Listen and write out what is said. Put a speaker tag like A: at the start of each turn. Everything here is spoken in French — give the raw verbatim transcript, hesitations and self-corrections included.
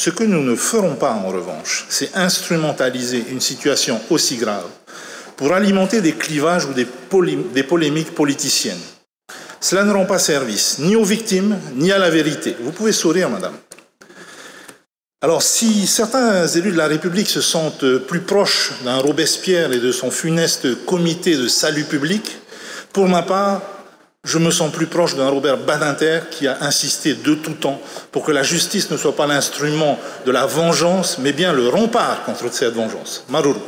A: Ce que nous ne ferons pas, en revanche, c'est instrumentaliser une situation aussi grave pour alimenter des clivages ou des, des polémiques politiciennes. Cela ne rend pas service ni aux victimes, ni à la vérité. Vous pouvez sourire, madame. Alors, si certains élus de la République se sentent plus proches d'un Robespierre et de son funeste comité de salut public, pour ma part, je me sens plus proche d'un Robert Badinter qui a insisté de tout temps pour que la justice ne soit pas l'instrument de la vengeance, mais bien le rempart contre cette vengeance. Maruru.